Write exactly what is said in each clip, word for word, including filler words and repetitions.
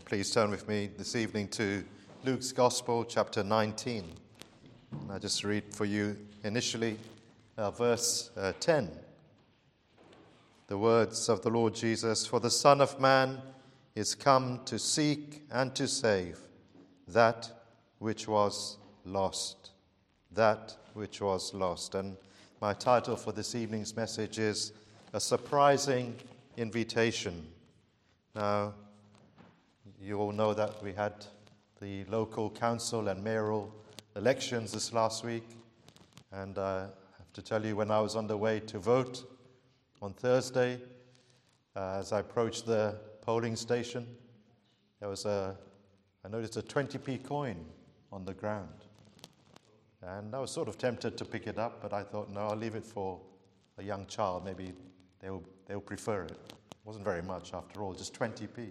please turn with me this evening to Luke's Gospel, chapter nineteen. And I just read for you initially uh, verse uh, ten. The words of the Lord Jesus, "For the Son of Man is come to seek and to save that which was lost." That which was lost. And my title for this evening's message is A Surprising Invitation. Now, you all know that we had the local council and mayoral elections this last week. And I have to tell you, when I was on the way to vote on Thursday, uh, as I approached the polling station, there was a, I noticed a twenty p coin on the ground. And I was sort of tempted to pick it up, but I thought, no, I'll leave it for a young child. Maybe they'll, they'll prefer it. It wasn't very much after all, just twenty p.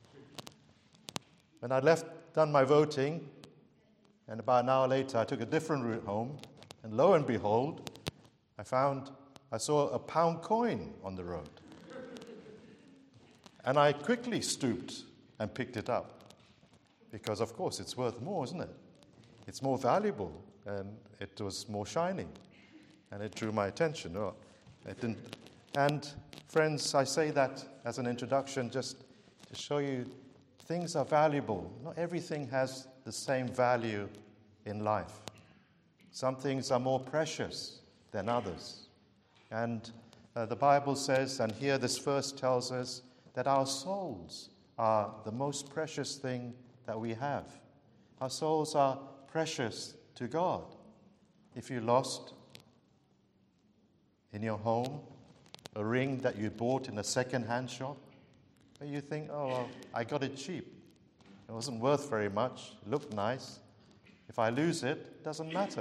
When I'd left, done my voting, and about an hour later I took a different route home, and lo and behold, I found, I saw a pound coin on the road. And I quickly stooped and picked it up, because of course it's worth more, isn't it? It's more valuable, and it was more shining, and it drew my attention. Oh, it didn't. And friends, I say that as an introduction just to show you things are valuable. Not everything has the same value in life. Some things are more precious than others. And uh, the Bible says, and here this verse tells us, that our souls are the most precious thing that we have. Our souls are precious to God. If you lost in your home a ring that you bought in a second-hand shop, but you think, oh, well, I got it cheap. It wasn't worth very much. It looked nice. If I lose it, it doesn't matter.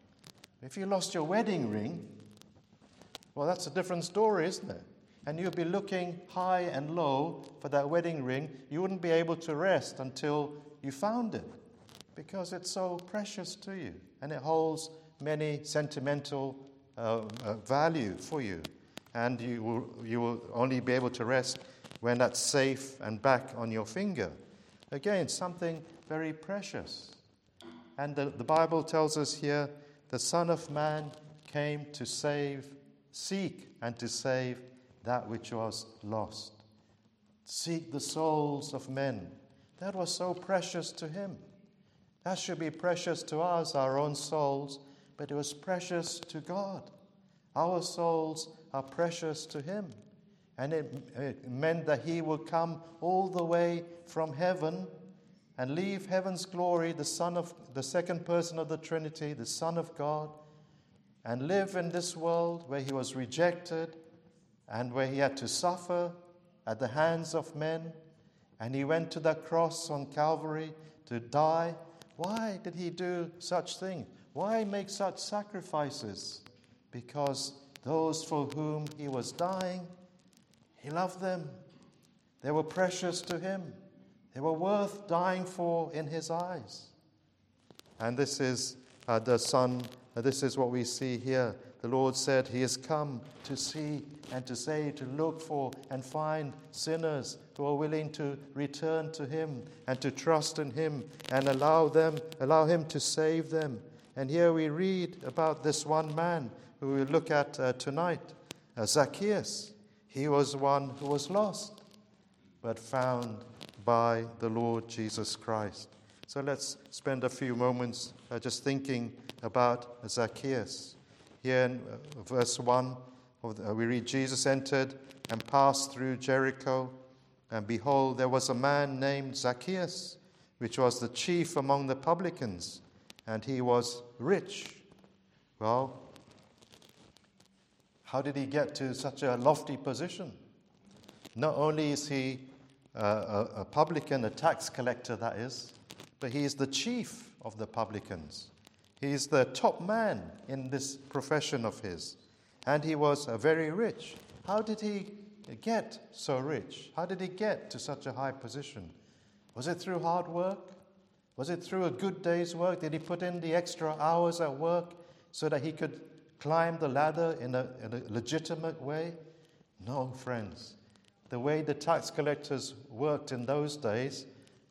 If you lost your wedding ring, well, that's a different story, isn't it? And you'd be looking high and low for that wedding ring. You wouldn't be able to rest until you found it, because it's so precious to you, and it holds many sentimental uh, uh, value for you. And you will, you will only be able to rest when that's safe and back on your finger. Again, something very precious. And the, the Bible tells us here, the Son of Man came to save, seek and to save that which was lost. Seek the souls of men. That was so precious to him. That should be precious to us, our own souls, but it was precious to God. Our souls are precious to him. And it, it meant that he would come all the way from heaven and leave heaven's glory, the Son of the second person of the Trinity, the Son of God, and live in this world where he was rejected and where he had to suffer at the hands of men. And he went to the cross on Calvary to die. Why did he do such things? Why make such sacrifices? Because those for whom he was dying, he loved them. They were precious to him. They were worth dying for in his eyes. And this is uh, the Son, uh, this is what we see here. The Lord said he has come to see and to say, to look for and find sinners who are willing to return to him and to trust in him and allow them, allow him to save them. And here we read about this one man who we look at uh, tonight, uh, Zacchaeus. He was one who was lost, but found by the Lord Jesus Christ. So let's spend a few moments uh, just thinking about Zacchaeus. Here in uh, verse one, of the, uh, we read, Jesus entered and passed through Jericho, and behold, there was a man named Zacchaeus, which was the chief among the publicans, and he was rich. Well, how did he get to such a lofty position? Not only is he uh, a, a publican, a tax collector that is, but he is the chief of the publicans. He is the top man in this profession of his. And he was uh, very rich. How did he get so rich? How did he get to such a high position? Was it through hard work? Was it through a good day's work? Did he put in the extra hours at work so that he could climb the ladder in a, in a legitimate way? No, friends. The way the tax collectors worked in those days,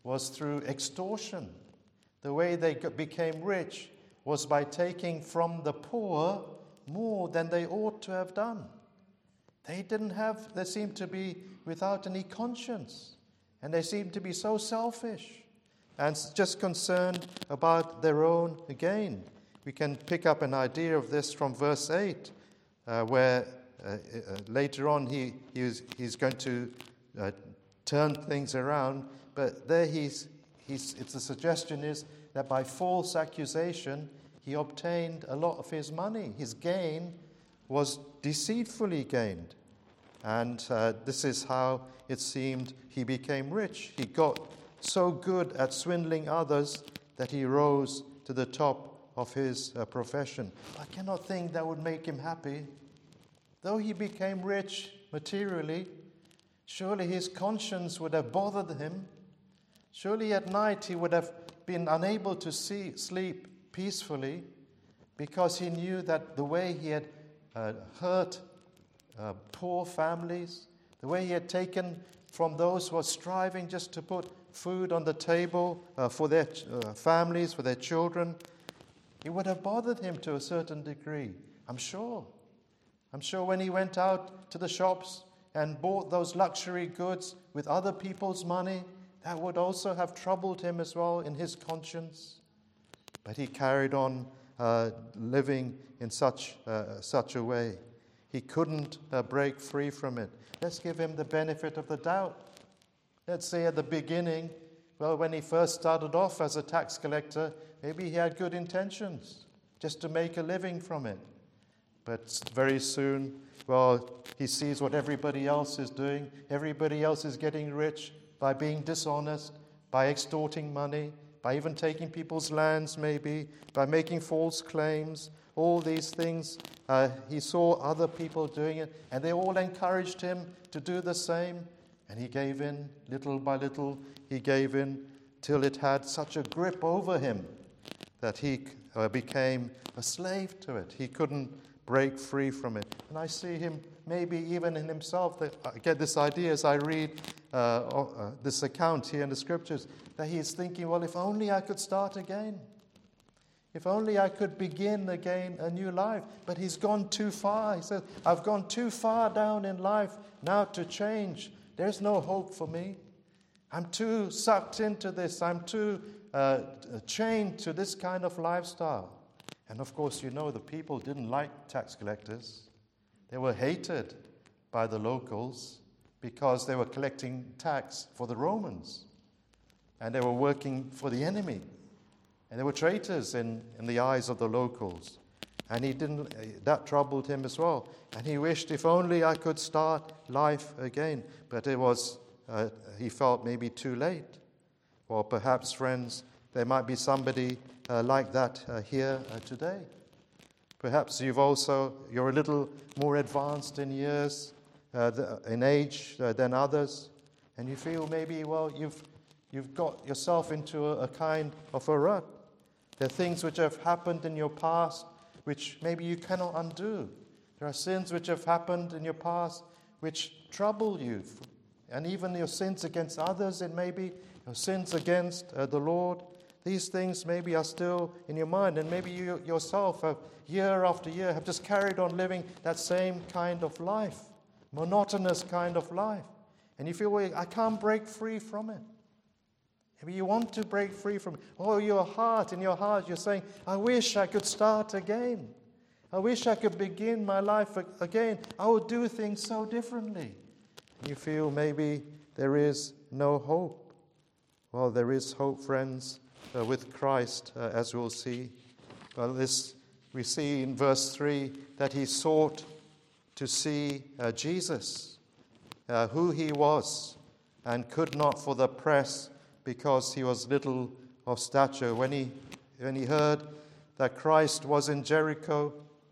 was through extortion. The way they became rich was by taking from the poor more than they ought to have done. They didn't have, they seemed to be without any conscience. And they seemed to be so selfish and just concerned about their own gain. We can pick up an idea of this from verse eight, uh, where uh, uh, later on he, he is, he's going to uh, turn things around. But there he's, he's, it's the suggestion is that by false accusation, he obtained a lot of his money. His gain was deceitfully gained. And uh, this is how it seemed he became rich. He got so good at swindling others that he rose to the top of his uh, profession. I cannot think that would make him happy. Though he became rich materially, surely his conscience would have bothered him. Surely at night he would have been unable to see, sleep peacefully, because he knew that the way he had uh, hurt uh, poor families, the way he had taken from those who were striving just to put food on the table uh, for their uh, families, for their children, it would have bothered him to a certain degree, I'm sure. I'm sure when he went out to the shops and bought those luxury goods with other people's money, that would also have troubled him as well in his conscience. But he carried on uh, living in such uh, such a way. He couldn't uh, break free from it. Let's give him the benefit of the doubt. Let's say at the beginning, well, when he first started off as a tax collector, maybe he had good intentions, just to make a living from it. But very soon, well, he sees what everybody else is doing. Everybody else is getting rich by being dishonest, by extorting money, by even taking people's lands maybe, by making false claims, all these things. Uh, he saw other people doing it, and they all encouraged him to do the same. And he gave in, little by little, he gave in, till it had such a grip over him that he uh, became a slave to it. He couldn't break free from it. And I see him maybe even in himself, that I get this idea as I read uh, uh, this account here in the scriptures, that he is thinking, well, if only I could start again. If only I could begin again a new life. But he's gone too far. He says, I've gone too far down in life now to change. There's no hope for me. I'm too sucked into this. I'm too uh, chained to this kind of lifestyle. And of course, you know, the people didn't like tax collectors. They were hated by the locals because they were collecting tax for the Romans. And they were working for the enemy. And they were traitors in, in the eyes of the locals. And he didn't, that troubled him as well. And he wished, if only I could start life again. But it was, uh, he felt maybe too late. Or perhaps, friends, there might be somebody uh, like that uh, here uh, today. Perhaps you've also, you're a little more advanced in years, uh, the, in age uh, than others. And you feel maybe, well, you've, you've got yourself into a, a kind of a rut. There are things which have happened in your past which maybe you cannot undo. There are sins which have happened in your past which trouble you. And even your sins against others, it may be your sins against uh, the Lord. These things maybe are still in your mind. And maybe you yourself, have, year after year, have just carried on living that same kind of life. Monotonous kind of life. And you feel, well, I can't break free from it. Maybe you want to break free from it. Oh, your heart, in your heart, you're saying, I wish I could start again. I wish I could begin my life again. I would do things so differently. You feel maybe there is no hope. Well, there is hope, friends, uh, with Christ, uh, as we'll see. Well, this we see in verse three that he sought to see uh, Jesus, uh, who he was, and could not for the press, because he was little of stature. When he, when he heard that Christ was in Jericho,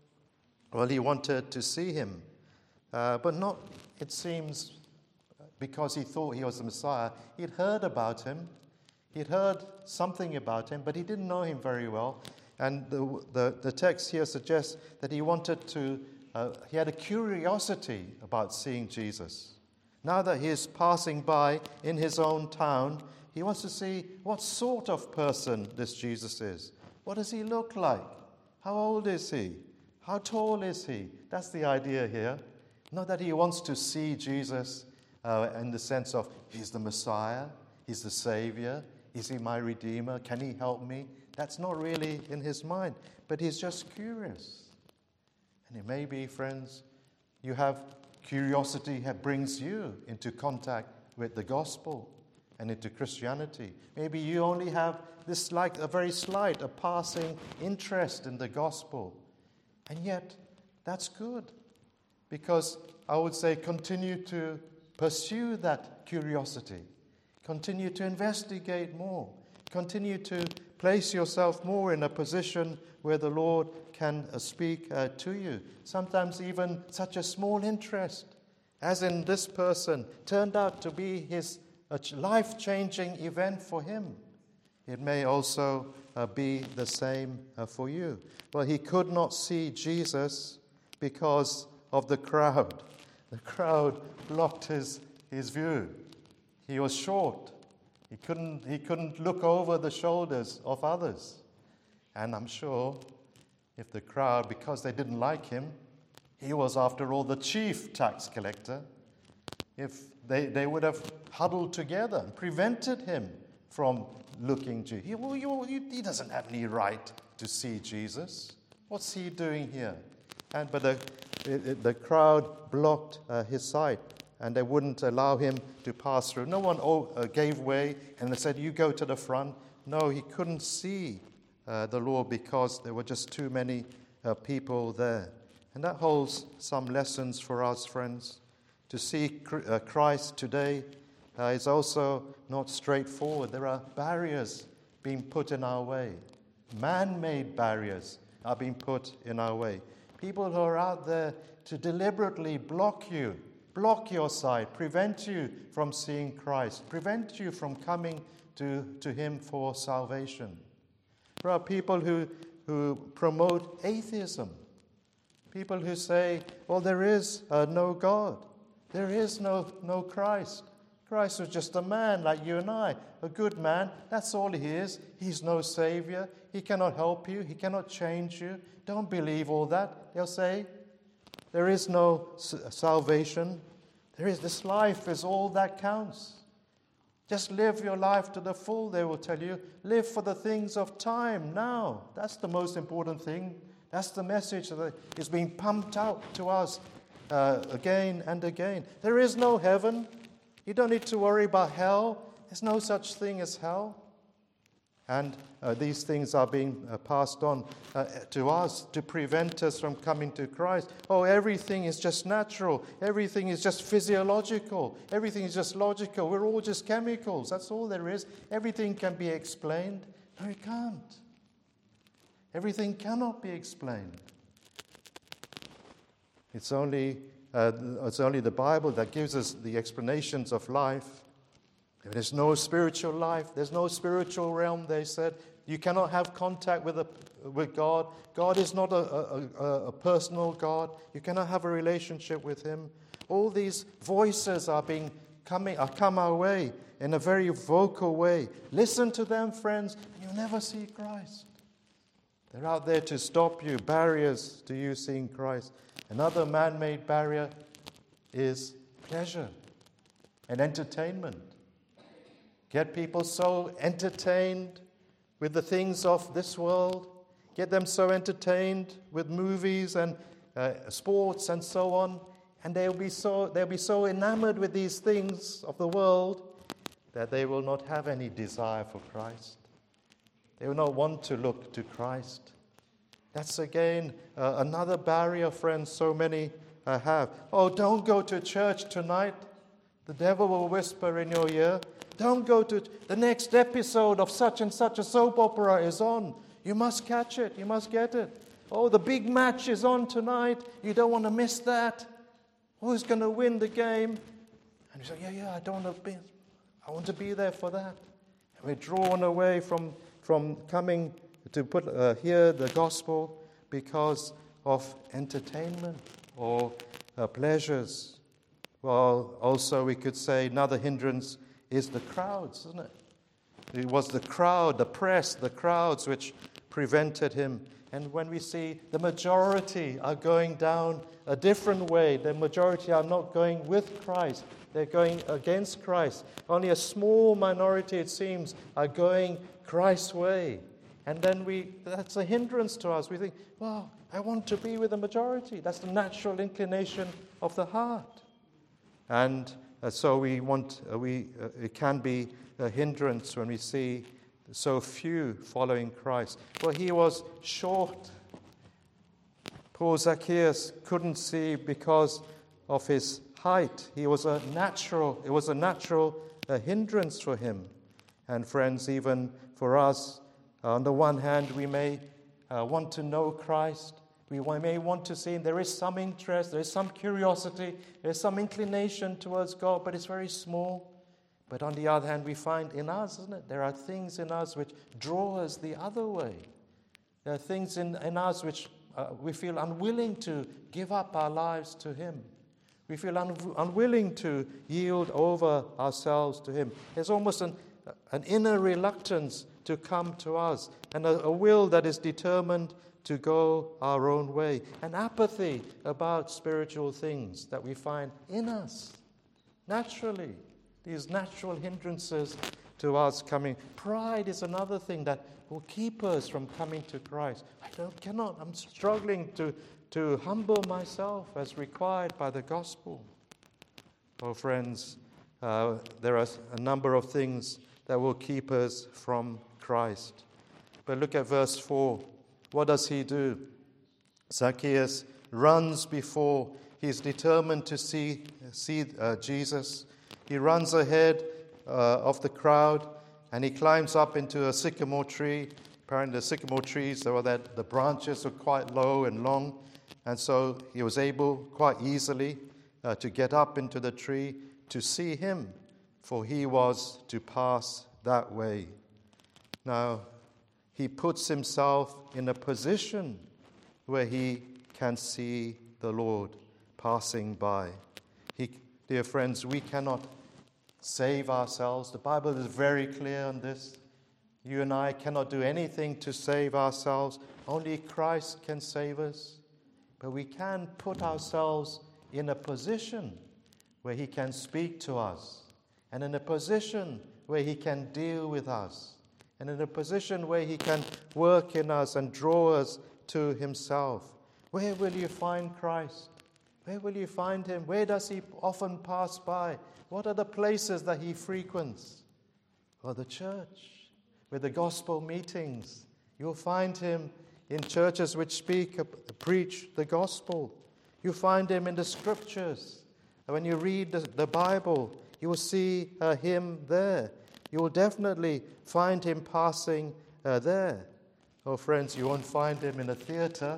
well, he wanted to see him. Uh, but not, it seems, because he thought he was the Messiah. He'd heard about him. He'd heard something about him, but he didn't know him very well. And the, the, the text here suggests that he wanted to, uh, he had a curiosity about seeing Jesus. Now that he is passing by in his own town, He wants to see what sort of person this Jesus is. What does he look like? How old is he? How tall is he? That's the idea here. Not that he wants to see Jesus uh, in the sense of he's the Messiah, he's the Savior, is he my Redeemer, can he help me? That's not really in his mind, but he's just curious. And it may be, friends, you have curiosity that brings you into contact with the gospel and into Christianity. Maybe you only have this like a very slight, a passing interest in the gospel. And yet, that's good. Because I would say continue to pursue that curiosity. Continue to investigate more. Continue to place yourself more in a position where the Lord can uh, speak uh, to you. Sometimes even such a small interest, as in this person, turned out to be his a life-changing event for him. It may also uh, be the same uh, for you. Well, he could not see Jesus because of the crowd. The crowd blocked his, his view. He was short. He couldn't, he couldn't look over the shoulders of others. And I'm sure if the crowd, because they didn't like him, he was, after all, the chief tax collector, if they, they would have huddled together and prevented him from looking to him. Well, you, you, he doesn't have any right to see Jesus. What's he doing here? And But the, it, it, the crowd blocked uh, his sight, and they wouldn't allow him to pass through. No one oh, uh, gave way, and they said, you go to the front. No, he couldn't see uh, the Lord because there were just too many uh, people there. And that holds some lessons for us, friends. To see uh, Christ today uh, is also not straightforward. There are barriers being put in our way. Man-made barriers are being put in our way. People who are out there to deliberately block you, block your sight, prevent you from seeing Christ, prevent you from coming to, to him for salvation. There are people who, who promote atheism. People who say, well, there is uh, no God. There is no, no Christ. Christ was just a man like you and I, a good man. That's all he is. He's no Savior. He cannot help you. He cannot change you. Don't believe all that, they'll say. There is no s- salvation. There is this life is all that counts. Just live your life to the full, they will tell you. Live for the things of time now. That's the most important thing. That's the message that is being pumped out to us uh, again and again. There is no heaven. You don't need to worry about hell. There's no such thing as hell. And uh, these things are being uh, passed on uh, to us to prevent us from coming to Christ. Oh, everything is just natural. Everything is just physiological. Everything is just logical. We're all just chemicals. That's all there is. Everything can be explained. No, it can't. Everything cannot be explained. It's only, uh, it's only the Bible that gives us the explanations of life. There's no spiritual life. There's no spiritual realm, they said. You cannot have contact with, a, with God. God is not a, a, a, a personal God. You cannot have a relationship with him. All these voices are being coming, are come our way in a very vocal way. Listen to them, friends, and you'll never see Christ. They're out there to stop you, barriers to you seeing Christ. Another man-made barrier is pleasure and entertainment. Get people so entertained with the things of this world. Get them so entertained with movies and uh, sports and so on. And they'll be so they'll be so enamored with these things of the world that they will not have any desire for Christ. They will not want to look to Christ. That's again uh, another barrier, friends, so many uh, have. Oh, don't go to church tonight. The devil will whisper in your ear. Don't go to the next episode of such and such a soap opera is on. You must catch it. You must get it. Oh, the big match is on tonight. You don't want to miss that. Who's going to win the game? And you say, yeah, yeah, I don't want to be, I want to be there for that. And we're drawn away from, from coming to put uh, hear the gospel because of entertainment or uh, pleasures. Well, also we could say another hindrance is the crowds, isn't it? it was the crowd, the press, the crowds which prevented him. And when we see the majority are going down a different way, the majority are not going with Christ, they're going against Christ. Only a small minority, it seems, are going Christ's way. And then we that's a hindrance to us. We think, well, I want to be with the majority. That's the natural inclination of the heart. And uh, so we want, uh, we uh, it can be a hindrance when we see so few following Christ. Well, he was short. Poor Zacchaeus couldn't see because of his height. He was a natural, it was a natural uh, hindrance for him. And friends, even for us, uh, on the one hand, we may uh, want to know Christ. We may want to see him. There is some interest, there is some curiosity, there is some inclination towards God, but it's very small. But on the other hand, we find in us, isn't it? There are things in us which draw us the other way. There are things in, in us which uh, we feel unwilling to give up our lives to him. We feel un- unwilling to yield over ourselves to him. There's almost an, an inner reluctance to come to us, and a, a will that is determined to go our own way, an apathy about spiritual things that we find in us naturally. These natural hindrances to us coming. Pride is another thing that will keep us from coming to Christ. I don't, cannot, I'm struggling to, to humble myself as required by the gospel. Oh, friends, uh, there are a number of things that will keep us from Christ. But look at verse four. What does he do? Zacchaeus runs before. He's determined to see, see uh, Jesus. He runs ahead uh, of the crowd, and he climbs up into a sycamore tree. Apparently the sycamore trees, there were that the branches were quite low and long, and so he was able quite easily uh, to get up into the tree to see him, for he was to pass that way. Now, he puts himself in a position where he can see the Lord passing by. He, dear friends, we cannot save ourselves. The Bible is very clear on this. You and I cannot do anything to save ourselves. Only Christ can save us. But we can put ourselves in a position where he can speak to us, and in a position where he can deal with us, and in a position where he can work in us and draw us to himself. Where will you find Christ? Where will you find him? Where does he often pass by? What are the places that he frequents? Well, the church, with the gospel meetings. You'll find him in churches which speak, preach the gospel. You find him in the scriptures. And when you read the, the Bible, you will see uh, him there. You will definitely find him passing uh, there. Oh, friends, you won't find him in a theater.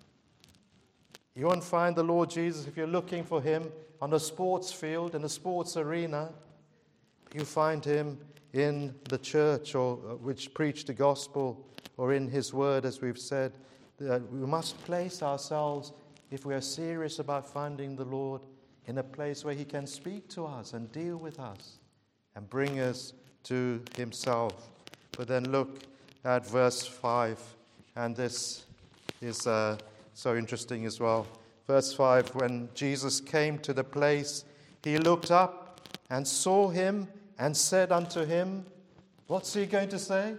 You won't find the Lord Jesus if you're looking for him on a sports field, in a sports arena. You find him in the church, or uh, which preach the gospel, or in his word, as we've said. Uh, we must place ourselves, if we are serious about finding the Lord, in a place where he can speak to us and deal with us and bring us to himself. But then look at verse five, and this is uh, so interesting as well. Verse five, when Jesus came to the place, he looked up and saw him and said unto him, what's he going to say?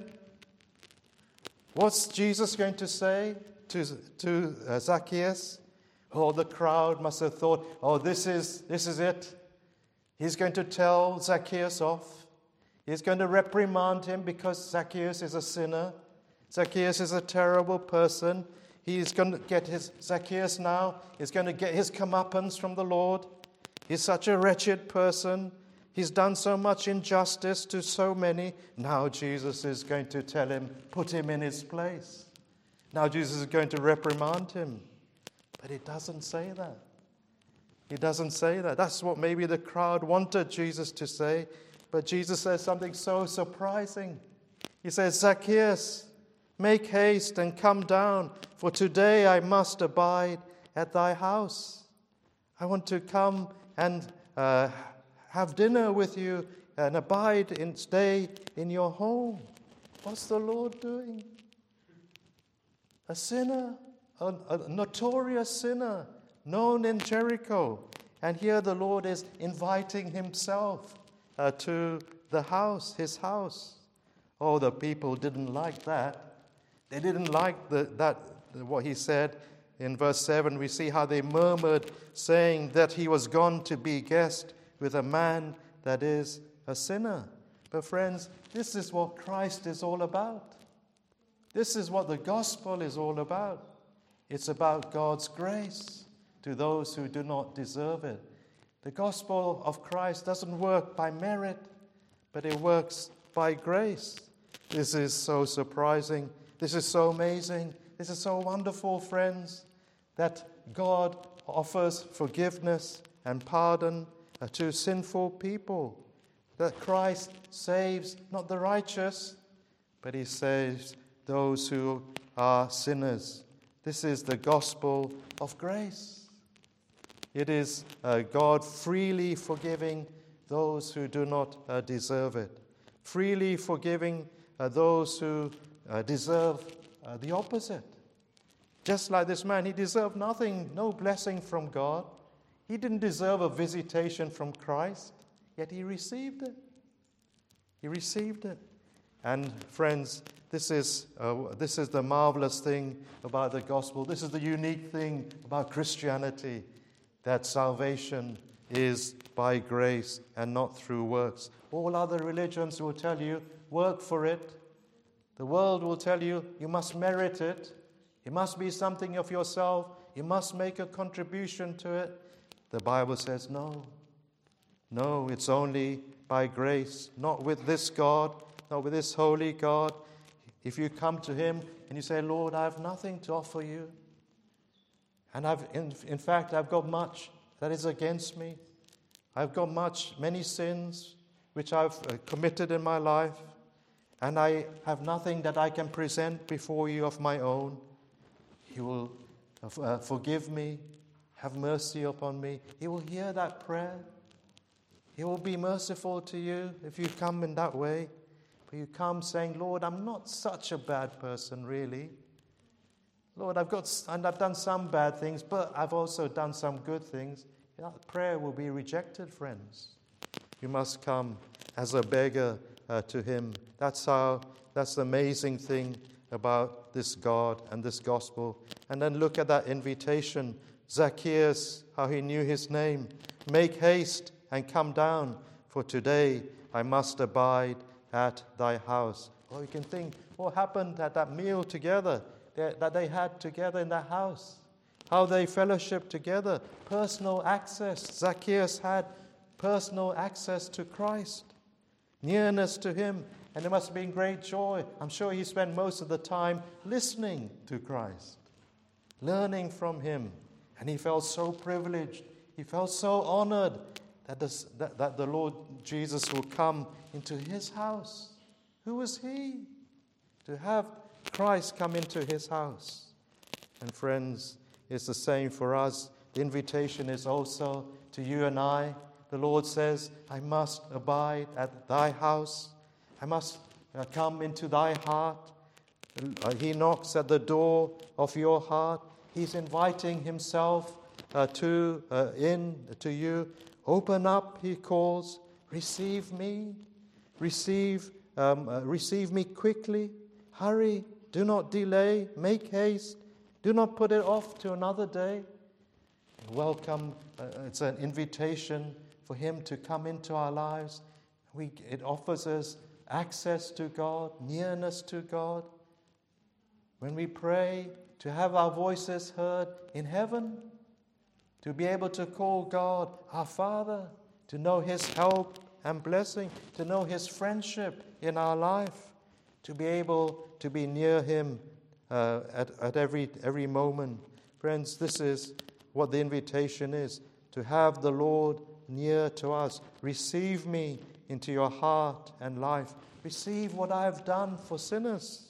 What's Jesus going to say to, to uh, Zacchaeus? Oh, the crowd must have thought, oh, this is, this is it. He's going to tell Zacchaeus off. He's going to reprimand him because Zacchaeus is a sinner. Zacchaeus is a terrible person. He's going to get his, Zacchaeus now, he's going to get his comeuppance from the Lord. He's such a wretched person. He's done so much injustice to so many. Now Jesus is going to tell him, put him in his place. Now Jesus is going to reprimand him. But he doesn't say that. He doesn't say that. That's what maybe the crowd wanted Jesus to say. But Jesus says something so surprising. He says, Zacchaeus, make haste and come down, for today I must abide at thy house. I want to come and uh, have dinner with you and abide and stay in your home. What's the Lord doing? A sinner, a, a notorious sinner, known in Jericho. And here the Lord is inviting himself uh, to the house, his house. Oh, the people didn't like that. They didn't like the, that what he said. In verse seven, we see how they murmured, saying that he was gone to be guest with a man that is a sinner. But friends, this is what Christ is all about. This is what the gospel is all about. It's about God's grace to those who do not deserve it. The gospel of Christ doesn't work by merit, but it works by grace. This is so surprising. This is so amazing. This is so wonderful, friends, that God offers forgiveness and pardon to sinful people. That Christ saves not the righteous, but he saves those who are sinners. This is the gospel of grace. It is uh, God freely forgiving those who do not uh, deserve it. Freely forgiving uh, those who uh, deserve uh, the opposite. Just like this man, he deserved nothing, no blessing from God. He didn't deserve a visitation from Christ, yet he received it. He received it. And friends, this is uh, this is the marvelous thing about the gospel. This is the unique thing about Christianity, that salvation is by grace and not through works. All other religions will tell you, work for it. The world will tell you, you must merit it. It must be something of yourself. You must make a contribution to it. The Bible says no. No, it's only by grace, not with this God, not with this holy God. If you come to him and you say, Lord, I have nothing to offer you, and I've in, in fact, I've got much that is against me. I've got much, many sins which I've uh, committed in my life, and I have nothing that I can present before you of my own. He will uh, forgive me, have mercy upon me. He will hear that prayer. He will be merciful to you if you come in that way. But you come saying, Lord, I'm not such a bad person, really. Lord, I've got and I've done some bad things, but I've also done some good things. That prayer will be rejected, friends. You must come as a beggar uh, to him. That's how. That's the amazing thing about this God and this gospel. And then look at that invitation. Zacchaeus, how he knew his name. Make haste and come down, for today I must abide at thy house. Well, you can think what happened at that meal together, that they had together in that house. How they fellowshiped together. Personal access. Zacchaeus had personal access to Christ. Nearness to him. And it must have been great joy. I'm sure he spent most of the time listening to Christ. Learning from him. And he felt so privileged. He felt so honored that, this, that, that the Lord Jesus will come into his house. Who was he? To have Christ come into his house. And friends, it's the same for us. The invitation is also to you and I. The Lord says, I must abide at thy house. I must uh, come into thy heart. Uh, he knocks at the door of your heart. He's inviting himself uh, to uh, in to you. Open up, he calls. Receive me. Receive, um, uh, receive me quickly. Hurry. Do not delay. Make haste. Do not put it off to another day. Welcome. Uh, it's an invitation for him to come into our lives. We, it offers us access to God, nearness to God. When we pray, to have our voices heard in heaven, to be able to call God our Father, to know his help and blessing, to know his friendship in our life, to be able to be near him uh, at, at every, every moment. Friends, this is what the invitation is, to have the Lord near to us. Receive me into your heart and life. Receive what I have done for sinners.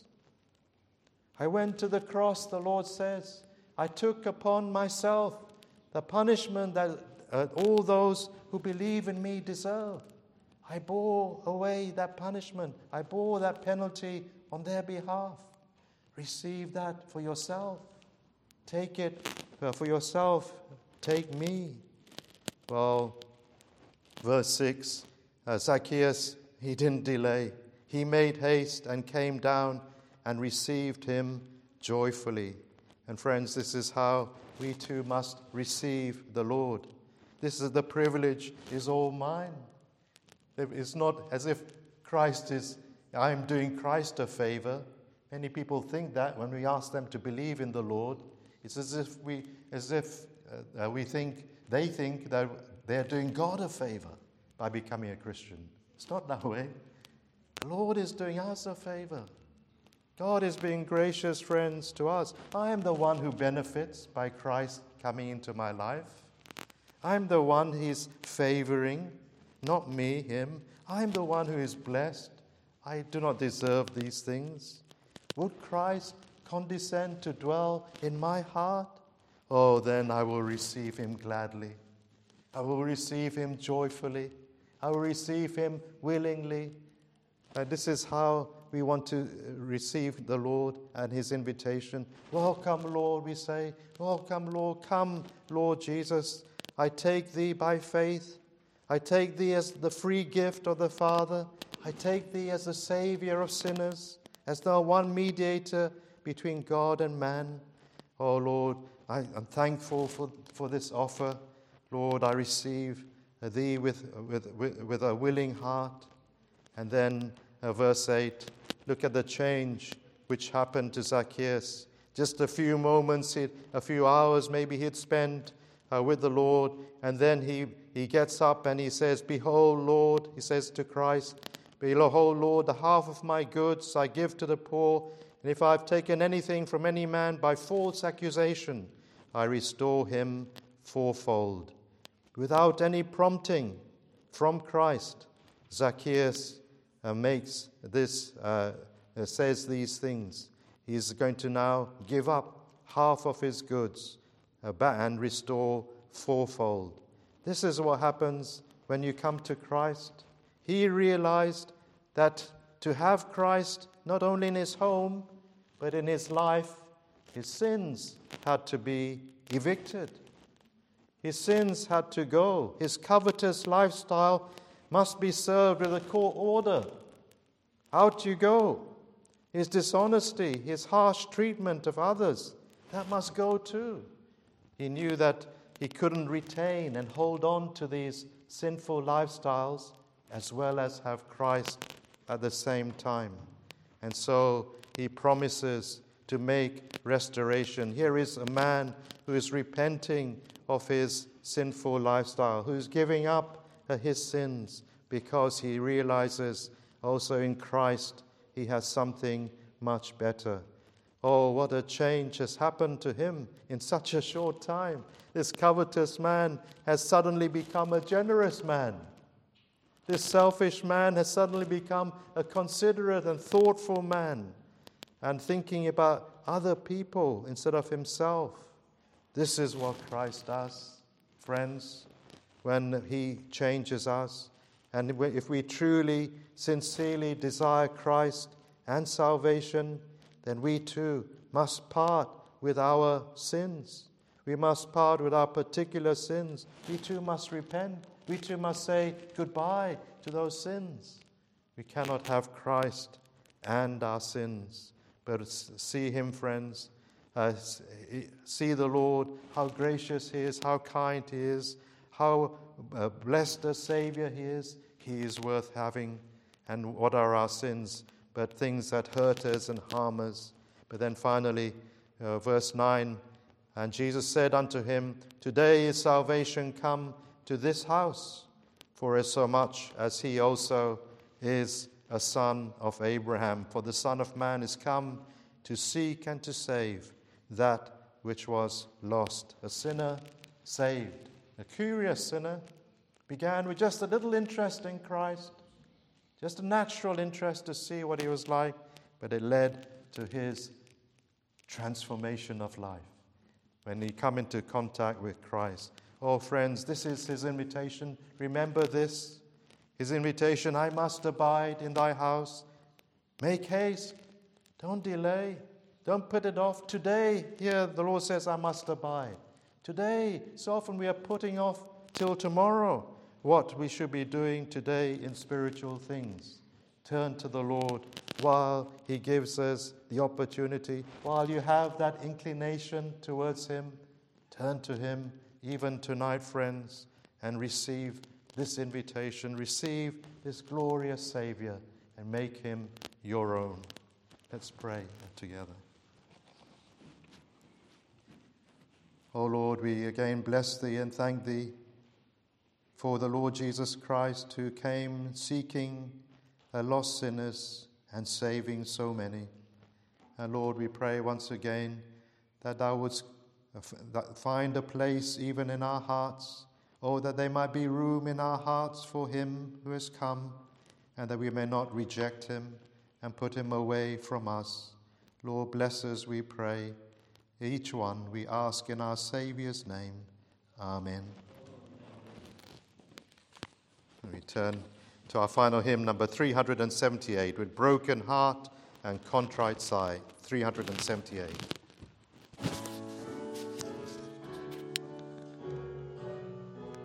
I went to the cross, the Lord says. I took upon myself the punishment that uh, all those who believe in me deserve. I bore away that punishment. I bore that penalty on their behalf. Receive that for yourself. Take it for yourself. Take me. Well, verse six, uh, Zacchaeus, he didn't delay. He made haste and came down and received him joyfully. And friends, this is how we too must receive the Lord. This is the privilege is all mine. It's not as if Christ is, I'm doing Christ a favor. Many people think that when we ask them to believe in the Lord. It's as if we, as if uh, we think, they think that they're doing God a favor by becoming a Christian. It's not that way. The Lord is doing us a favor. God is being gracious, friends, to us. I am the one who benefits by Christ coming into my life. I'm the one he's favoring, not me, him. I'm the one who is blessed. I do not deserve these things. Would Christ condescend to dwell in my heart? Oh, then I will receive him gladly. I will receive him joyfully. I will receive him willingly. And this is how we want to receive the Lord and his invitation. Welcome, Lord, we say. Welcome, Lord. Come, Lord Jesus. I take thee by faith. I take thee as the free gift of the Father. I take thee as the Savior of sinners, as the one mediator between God and man. Oh, Lord, I am thankful for, for this offer. Lord, I receive thee with, with, with, with a willing heart. And then uh, verse eight, look at the change which happened to Zacchaeus. Just a few moments, a few hours maybe he'd spent uh, with the Lord. And then he, he gets up and he says, Behold, Lord, he says to Christ, Behold, Lord, the half of my goods I give to the poor. And if I've taken anything from any man by false accusation, I restore him fourfold. Without any prompting from Christ, Zacchaeus uh, makes this, uh, uh, says these things. He's going to now give up half of his goods uh, and restore fourfold. This is what happens when you come to Christ. He realized that to have Christ not only in his home, but in his life, his sins had to be evicted. His sins had to go. His covetous lifestyle must be served with a court order. Out you go. His dishonesty, his harsh treatment of others, that must go too. He knew that he couldn't retain and hold on to these sinful lifestyles as well as have Christ at the same time. And so he promises to make restoration. Here is a man who is repenting of his sinful lifestyle, who is giving up his sins because he realizes also in Christ he has something much better. Oh, what a change has happened to him in such a short time. This covetous man has suddenly become a generous man. This selfish man has suddenly become a considerate and thoughtful man and thinking about other people instead of himself. This is what Christ does, friends, when he changes us. And if we truly, sincerely desire Christ and salvation, then we too must part with our sins. We must part with our particular sins. We too must repent. We too must say goodbye to those sins. We cannot have Christ and our sins. But see him, friends. Uh, see the Lord, how gracious he is, how kind he is, how uh, blessed a Savior he is. He is worth having. And what are our sins? But things that hurt us and harm us. But then finally, uh, verse nine, and Jesus said unto him, Today is salvation come to this house, for as so much as he also is a son of Abraham. For the Son of Man is come to seek and to save that which was lost. A sinner saved. A curious sinner began with just a little interest in Christ, just a natural interest to see what he was like, but it led to his transformation of life when he come into contact with Christ. Oh, friends, this is his invitation. Remember this. His invitation, I must abide in thy house. Make haste. Don't delay. Don't put it off. Today, here the Lord says, I must abide. Today, so often we are putting off till tomorrow what we should be doing today in spiritual things. Turn to the Lord while he gives us the opportunity. While you have that inclination towards him, turn to him even tonight, friends, and receive this invitation. Receive this glorious Savior and make him your own. Let's pray together. O Lord, we again bless thee and thank thee for the Lord Jesus Christ, who came seeking a lost sinners and saving so many. And Lord, we pray once again that thou wouldst find a place even in our hearts, oh, that there might be room in our hearts for him who has come, and that we may not reject him and put him away from us. Lord, bless us, we pray. Each one we ask in our Saviour's name. Amen. We turn to our final hymn, number three hundred seventy-eight, with broken heart and contrite sigh. three hundred seventy-eight.